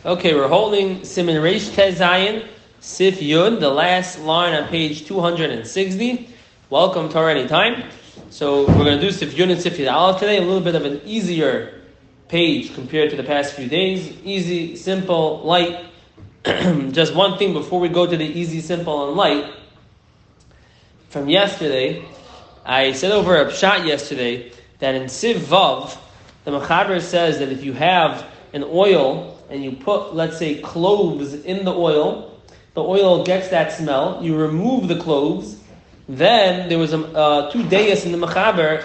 Okay, we're holding Siman Reish Tez Zayin, Sif Yud, the last line on page 260. Welcome to our anytime. So we're going to do Sif Yud and Sif Yud Aleph today, a little bit of an easier page compared to the past few days. Easy, simple, light. Just one thing before we go to the easy, simple, and light. From yesterday, I said over a pshat yesterday that in Siv Vav, the Mechaber says that if you have an oil and you put, let's say, cloves in the oil gets that smell, you remove the cloves, then there was two dayas in the Mechaber,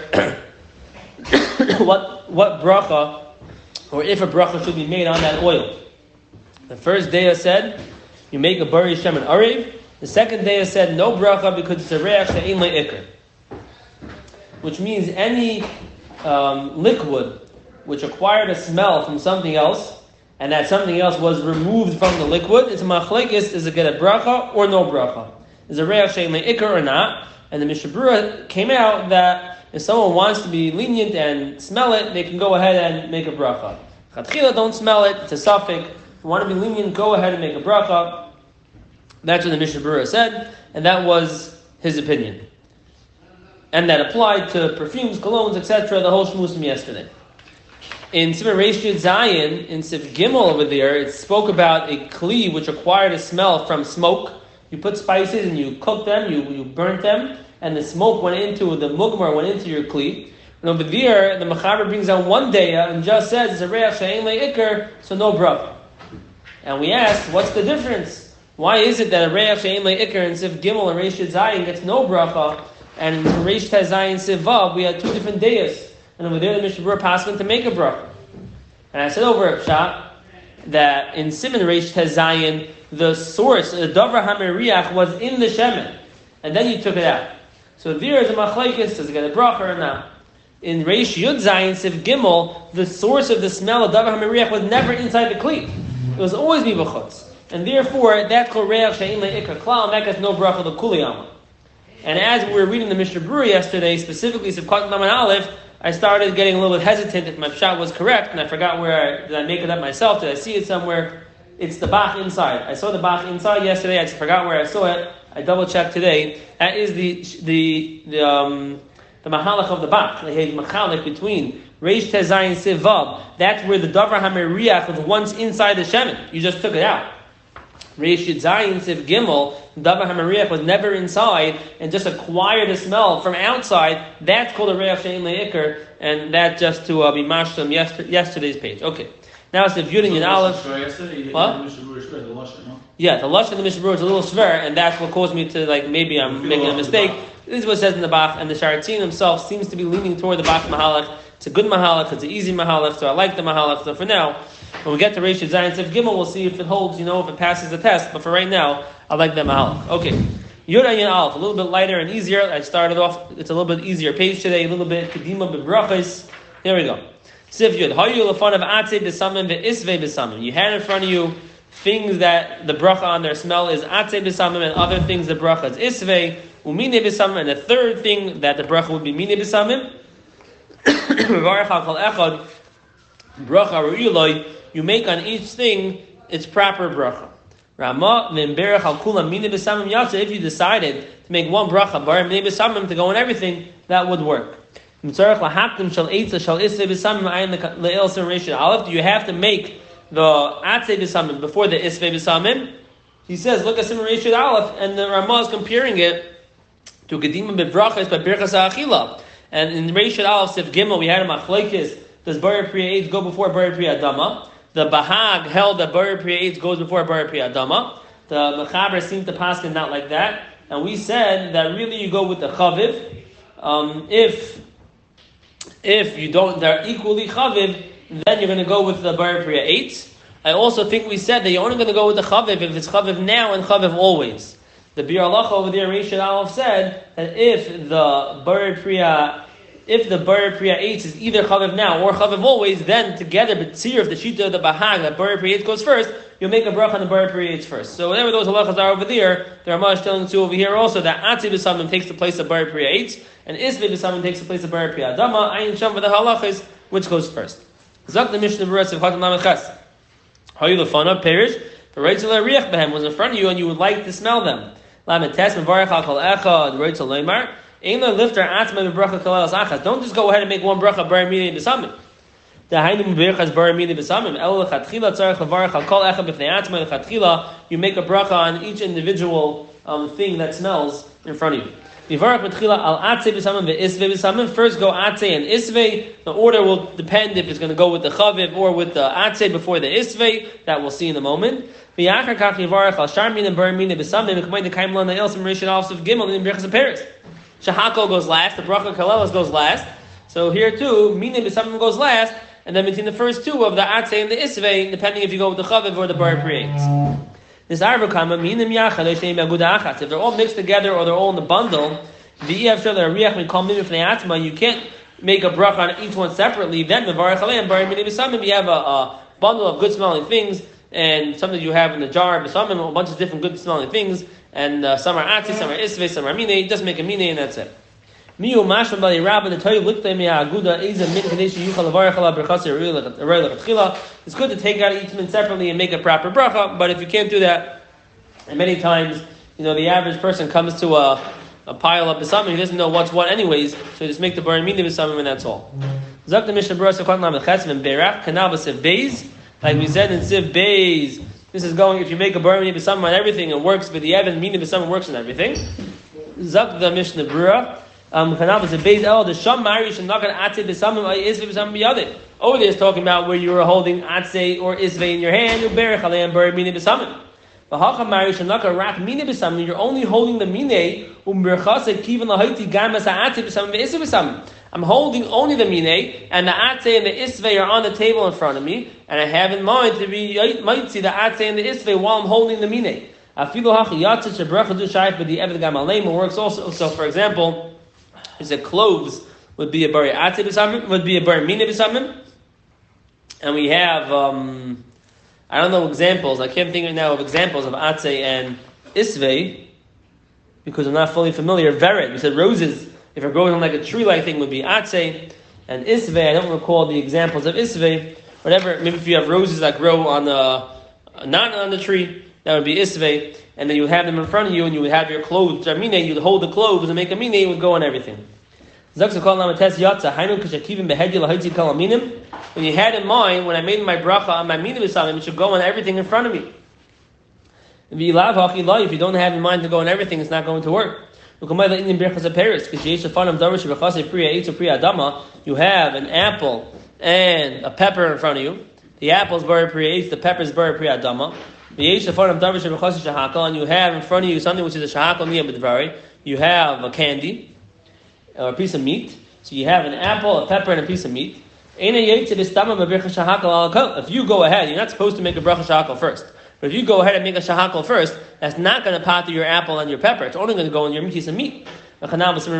what bracha, or if a bracha should be made on that oil. The first daya said, you make a bari shem and arev. The second daya said, no bracha because it's a reach she'ein le'ikr. Which means any liquid which acquired a smell from something else, and that something else was removed from the liquid, it's a machlekes, is it get a bracha or no bracha? Is it reach she'ein le'ikr or not? And the Mishnah Berurah came out that if someone wants to be lenient and smell it, they can go ahead and make a bracha. Chatchila, don't smell it, it's a suffix. If you want to be lenient, go ahead and make a bracha. That's what the Mishnah Berurah said, and that was his opinion. And that applied to perfumes, colognes, etc., the whole shmuz from yesterday. In Siman Reish Yud Zayin, in Sif Gimel over there, it spoke about a kli which acquired a smell from smoke. You put spices and you cook them, you burnt them, and the smoke went into, the mugmar went into your kli. And over there, the Mechaber brings out one daya and just says, it's a reach she'ein le'ikr, so no bracha. And we asked, what's the difference? Why is it that a reach she'ein le'ikr in Sif Gimel and Reish Yud Zayin gets no bracha, and in Reish Tez Zayin Sif Vav we had two different dayas, and over there the Mishnah Berurah passed to make a bracha. And I said over a pshat that in Siman Reish Tez Zayin the source, the davar hameriach, was in the shemen, and then you took it out. So there is a machlekes, does it get a bracha or not? In Reish Yud Zayin Sif Gimel, the source of the smell of davar hameriach was never inside the kli. It was always mibachutz. And therefore, that's called reach she'ein le'ikr klal, and that gets no bracha to kuli alma. And as we were reading the Mishnah Berurah yesterday, specifically Sivkot Laman Aleph, I started getting a little bit hesitant if my pshat was correct, and I forgot did I make it up myself? Did I see it somewhere? It's the Bach inside. I saw the Bach inside yesterday, I just forgot where I saw it. I double checked today. That is the mahalach of the Bach. The mahalach between Reish Tez Zayin Sif Vav. That's where the davar hameriach was once inside the shemen. You just took it out. Reish Yud Zayin Sif Gimel, davar hameriach was never inside and just acquired a smell from outside. That's called a reach she'ein le'ikr, and that just to be mashlam yesterday's page. Okay. Now it's the Yud and Yud Aleph. Yeah, the Lashon of the Mishnah Berurah is a little sver, and that's what caused me to, maybe I'm making a mistake. This is what it says in the Bach, and the Sharatzin himself seems to be leaning toward the Bach Mahalach. It's a good Mahalach, it's an easy Mahalach, so I like the Mahalach. So for now, when we get to Reish Yud Zayin Sif Gimel, we'll see if it holds, if it passes the test. But for right now, I like the Mahalach. Okay. Yud and Yud Aleph, a little bit lighter and easier. I started off, it's a little bit easier page today, a little bit Kedima B'brachos. Here we go. Sif Yud. Hayu lefan of atzei b'samim ve'isvei b'samim. You had in front of you things that the bracha on their smell is atzei b'samim, and other things the bracha is isvei, umine b'samim, and the third thing that the bracha would be mine b'samim. V'varech al kol echad bracha ru'iloi. You make on each thing its proper bracha. Rama v'imberech al kulam mine b'samim yatsa. If you decided to make one bracha bar mine b'samim to go on everything, that would work. Do you have to make the atzei b'samim before the isvei b'samim? He says, look at Siman Reish Yud Aleph, and the Ramah is comparing it to Gedima b'brachas by birchas ha'achila. And in Reish Yud Aleph Sif Gimel, we had a machlekes. Does Bar Priya Eitz go before Bar Priya Adama? The Bahag held that Bar Priya Eitz goes before Bar Priya Adama. The Mechaber seemed to paskin not like that, and we said that really you go with the chaviv. If you don't, they're equally chaviv, then you're going to go with the Bar Priya Eitz. I also think we said that you're only going to go with the chaviv if it's chaviv now and chaviv always. The Bir Halacha over there, Reish Yud Aleph, said that if the Bar Priya Eitz is either chaviv now or chaviv always, then together, but tzir of the shita of the bahag, that Bar Priya Eitz goes first, you'll make a bracha on the Bar Priya Eitz first. So whatever those halachas are over there, the Ramah is telling us over here also that atzei b'samim takes the place of Bar Priya Eitz, and isvei b'samim takes the place of Bar Priya Adama. Ayin sham for the halachas, which goes first. Zak the Mishnah Berurah Sivkot Lamed Ches. Hayulafana perish. The Reitzel Riach Behem was in front of you and you would like to smell them. Lamites Mevarach Kol Echad Reitzel Leimar. Don't just go ahead and make one bracha bar mini b'samim. You make a bracha on each individual thing that smells in front of you. First go atze and isvei. The order will depend if it's going to go with the chaviv or with the atze before the isvei. That we'll see in a moment. Shahako goes last, the bracha kalelas goes last. So here too, minim b'samim goes last, and then between the first two of the atzei and the isvei, depending if you go with the chaviv or the bar priyates. This arvukama minim yachad if they're all mixed together or they're all in the bundle, you can't make a bracha on each one separately. Then you have a bundle of good smelling things and something you have in the jar, b'samim, a bunch of different good smelling things. And some are atzi, some are isvei, some are mine. It doesn't make a mine, and that's it. Miu mashma bali rabba the toy looked at me aguda eza min kadeshi yuchal avarach ala berchasi arei. It's good to take out each min separately and make a proper bracha, but if you can't do that, and many times, the average person comes to a pile of besamim, he doesn't know what's what anyways, so just make the bar mine besamim and that's all. Zak the mishnah brasa kwan lam lechatzim and berach kanal b'sev beis, like we said in Siv beis. This is going, if you make a bar mini b'samim on everything, it works, but the Evan mini b'samim works on everything. Zak the Mishnah Brura. Chanav is a base el, the Sham Marish and Nakan Atze b'samim isvei b'samim b'yadin. Over there is talking about where you were holding Atze or isvei in your hand, you berech aleim bar mini b'samim. V'hacha Marish and Nakan rak mini b'samim, you're only holding the mine, berchase kivan lahaiti gamas ha'atze b'samim v'isvei b'samim. I'm holding only the mine, and the atze and the isvei are on the table in front of me, and I have in mind to be might see the atze and the isvei while I'm holding the mine. Afilu hachi yatzit shebracha du shayif, but the eved gam aleim works also. So, for example, is that cloves would be a bar atze b'samim, would be a bar mine b'samim, and we have I don't know examples. I can't think right now of examples of atze and isvei because I'm not fully familiar. Vered, we said roses. If it grows on like a tree-like thing, would be atze and isvei. I don't recall the examples of isvei. Whatever, maybe if you have roses that grow on not on the tree, that would be isvei. And then you would have them in front of you, and you would have your clothes. You'd hold the clothes and make a mine. It would go on everything. When you had in mind when I made my bracha on my mine b'samim, it should go on everything in front of me. If you don't have in mind to go on everything, it's not going to work. You have an apple and a pepper in front of you. The apple is bari pri, the pepper is bari pri adama. And you have in front of you something which is a shahakal niyah b'dvari. You have a candy or a piece of meat. So you have an apple, a pepper, and a piece of meat. If you go ahead, you're not supposed to make a bracha shahakal first. But if you go ahead and make a shahakal first, that's not going to pater your apple and your pepper. It's only going to go in your piece of meat. Just like the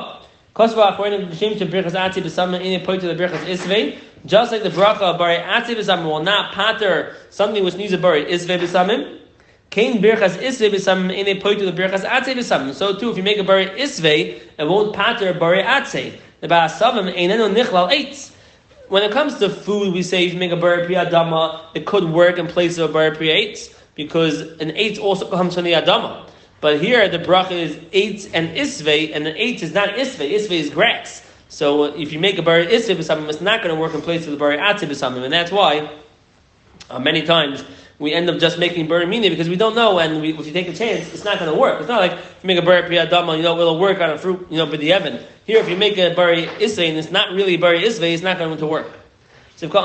bracha of bari atze b'samim will not pater something which needs a bari isvei b'samim. Kain birchas isvei b'samim ine poiter the birchas atze b'samim. So too, if you make a bari isvei, it won't pater bari atze. The ba'asavim einenu nichlal eitz. When it comes to food, we say if you make a bar pri adama, it could work in place of a bar pri eitz, because an eitz also comes from the adama. But here the bracha is eitz and isvei, and the eitz is not isvei. Isvei is grass. So if you make a bar isvei b'samim, it's not going to work in place of the bar atze b'samim, and that's why many times we end up just making bar mini because we don't know, and if you take a chance, it's not going to work. It's not like if you make a bar pri adama, it'll work on a fruit, but the evan. Here, if you make a bari isvei and it's not really bari isvei, it's not going to work. So the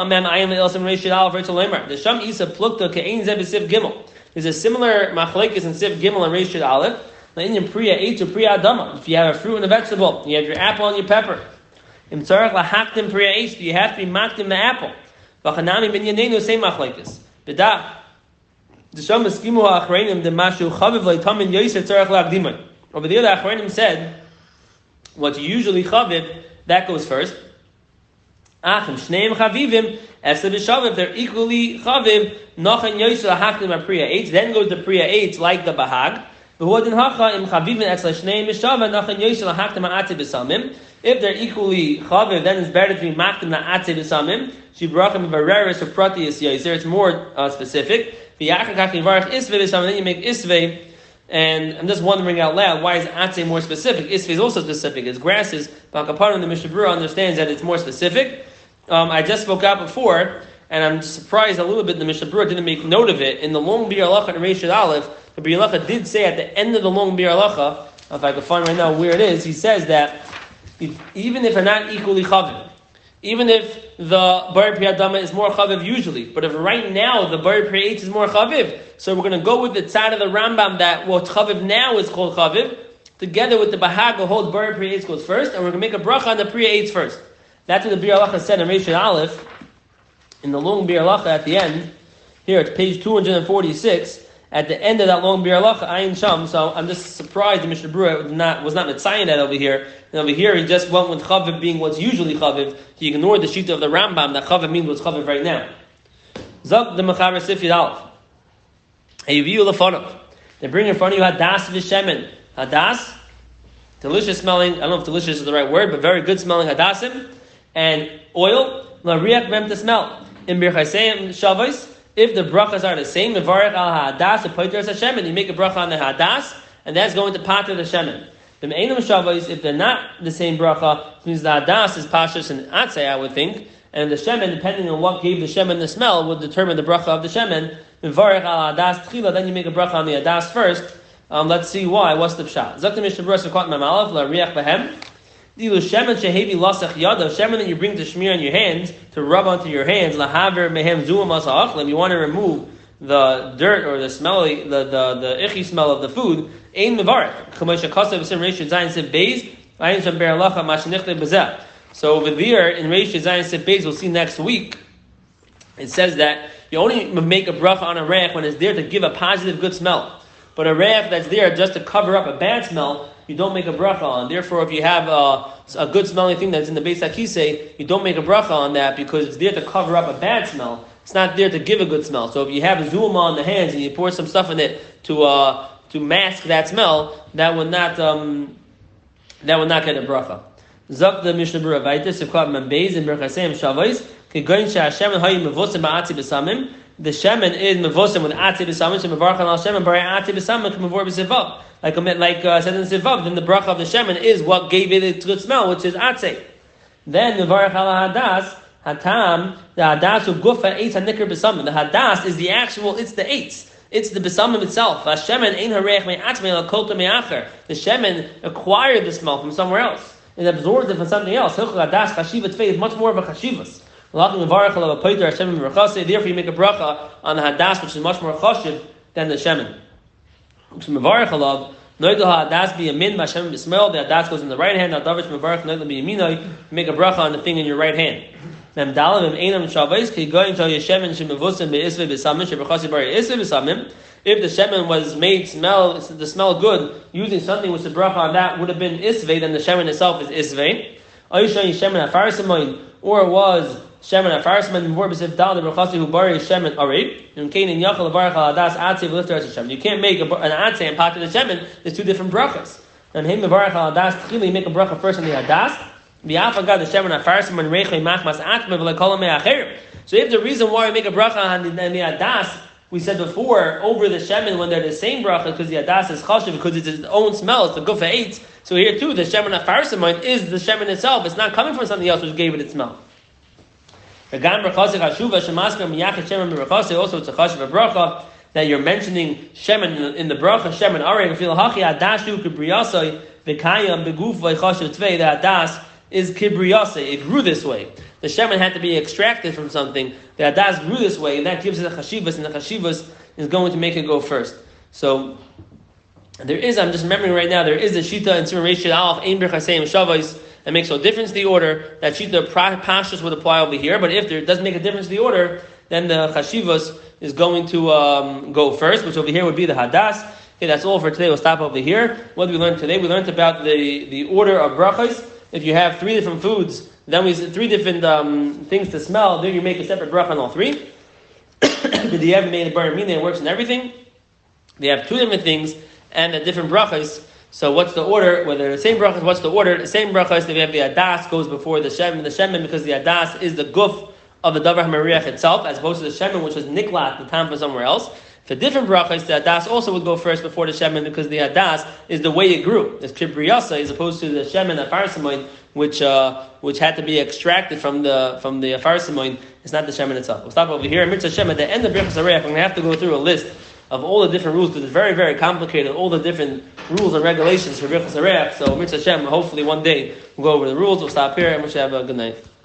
sham isa plukta ke'ein zeh b'siv gimel. There's a similar machlekes in siv gimel and reish aleph. The Indian priya eitz or priya adama. If you have a fruit and a vegetable, you have your apple and your pepper. Im tzarech lahaktim priya eitz. You have to be maktim the apple. V'chanami ben yanenu same machlekes. B'dah. The sham eskimu ha'achreinim the mashu chaviv leitamin yoser tzarech la'akdimai. Over there, the achreinim said, what's usually chaviv, that goes first. Achim shneim chavivim, esed b'shaviv, they're equally chaviv, nochen yoser lahaktim priya eitz. Then goes the priya eitz like the bahag. If If they're equally chaviv, then it's better to be makdim la'atzei b'samim. She brachim v'areres or pratius yaser. It's more specific. V'yachar kach yivarach isvei b'samim. Then you make isvei. And I'm just wondering out loud, why is atzei more specific? Isvei is also specific. It's grasses. But Kapanim, the Mishnah Berurah understands that it's more specific. I just spoke out before, and I'm surprised a little bit the Mishnah Berurah didn't make note of it. In the long Bir Halacha and Reish Aleph, the Bir Halacha did say at the end of the long Bir Halacha, if I can find right now where it is, he says that even if they're not equally chaviv, even if the Bari Pri Adama is more chaviv usually, but if right now the Bari Pri Eitz is more chaviv, so we're going to go with the tzad of the Rambam that what chaviv now is called chaviv, together with the Bahag who holds Bari Pri Eitz goes first, and we're going to make a bracha on the Pri Eitz first. That's what the Bir Halacha said in Reish Aleph, in the long Bir Halacha at the end. Here it's page 246. At the end of that long Bir Halacha, Ayin Sham. So I'm just surprised the Mishnah Berurah was not mitzayin that over here. And over here he just went with chaviv being what's usually chaviv. He ignored the shita of the Rambam that chaviv means what's chaviv right now. Zok the Mechaber Sifyid Aleph. Hayiviu lefonov. They bring in front of you hadas v'shemen. Hadas, delicious smelling. I don't know if delicious is the right word, but very good smelling hadasim. And oil, lariach mem to smell. In birchaseyim shavos, if the brachas are the same, mevarech al hadas, a poiter Hashem, and you make a bracha on the hadas, and that's going to pater the shemen. The meinam shavos, if they're not the same bracha, means the hadas is pashas and atzei, I would think, and the shemen, depending on what gave the shemen the smell, would determine the bracha of the shemen. Mevarech al hadas tchila, then you make a bracha on the hadas first. Let's see why. What's the pshat? Zok the Mishnah Berurah Sukkot Mem Aleph lariach behem. Dilu shemen shehevi lasach yadav, shemen that you bring to smear on your hands, to rub onto your hands, lahaver mehem zuam asa'achlim, you want to remove the dirt or the smelly, the ichi smell of the food, ein mevarech, k'moshe kasav v'sim reish zayin siv beis, ayin shem ber halacha mashenichte bezeh. So over there, in reish zayin siv beis, we'll see next week, it says that you only make a bracha on a reich when it's there to give a positive good smell. But a reich that's there just to cover up a bad smell, you don't make a bracha on. Therefore, if you have a good smelling thing that's in the Beis HaKisei, you don't make a bracha on that because it's there to cover up a bad smell. It's not there to give a good smell. So if you have a zuma on the hands and you pour some stuff in it to mask that smell, that would not get a bracha. Zok the Mishnah Berurah Vayter Sivkot Mem Beis in Berchaseyim Shavos Kegoyin She'Hashem Hayim Mevosim Ba'atzi B'Samim. The shemen is mevosim with atzi b'samim, so mevarchan al shemen b'rei atzi b'samim k'mavor b'sivav. Like said in the sivav, then the bracha of the shemen is what gave it its good smell, which is atzi. Then mevarch al hadas hatam, the hadas who gufa eitz hanikr b'samim. The hadas is the actual, it's the eitz. It's the b'samim itself. Hashemen ein hareich me'atzmei al kolta me'acher. The shemen acquired the smell from somewhere else. It absorbs it from something else. Hilchel hadas chashiva tfei is much more of a chashivas. Therefore, you make a bracha on the hadas, which is much more chashiv than the shemen. The hadas goes in the right hand. You make a bracha on the thing in your right hand. If the shemen was made to smell good, using something which the bracha on that would have been isvei, then the shemen itself is isvei. Or it was shemen afarsman more b'sif dal the berachasi who bari shemen arev and kain yachal barach al hadas atzi v'lifter shemen. You can't make an atzi and pot to the shemen. There's two different brachas. And him barach al hadas tchili make a bracha first on the hadas. V'yafagad the shemen afarsman reichei machmas atme v'lekolam me'acher. So if the reason why we make a bracha on the hadas, we said before over the shemen when they're the same bracha because the hadas is chashiv because it's its own smell. It's the gufa eitz. So here too the shemen afarsman is the shemen itself. It's not coming from something else which gave it its smell. Also, it's a chashiv a bracha that you're mentioning shemen in the bracha, shemen arev. The hadas is kibriyase. It grew this way. The shemen had to be extracted from something. The hadas grew this way, and that gives it a chashivas, and the chashivas is going to make it go first. So there is. I'm just remembering right now. There is a shita in Simon Reish Aleph ein berchaseyim shavos. That makes no difference to the order. That shita pashtus would apply over here. But if there doesn't make a difference to the order, then the chashivas is going to go first, which over here would be the hadas. Okay, that's all for today. We'll stop over here. What did we learn today? We learned about the order of brachas. If you have three different foods, then we said three different things to smell. Then you make a separate bracha on all three. Did you ever made a bar mina? It works in everything. They have two different things and different brachas. So what's the order? Whether the same brachas, what's the order? The same brachas that we have the adas goes before the shemen. The shemen because the adas is the guf of the davar hamariach itself, as opposed to the shemen which was niklat, the time for somewhere else. For different brachas, the adas also would go first before the shemen because the adas is the way it grew. It's kibriyasa as opposed to the shemen afarsamoin, which had to be extracted from the afarsamoin. It's not the shemen itself. We'll stop over here. Mitzvah Shem at the end of Birchas Harayach, we're going to have to go through a list of all the different rules because it's very, very complicated. All the different rules and regulations for Birchas Harayach. So Mitzvah Shem, hopefully one day we'll go over the rules. We'll stop here and we should have a good night.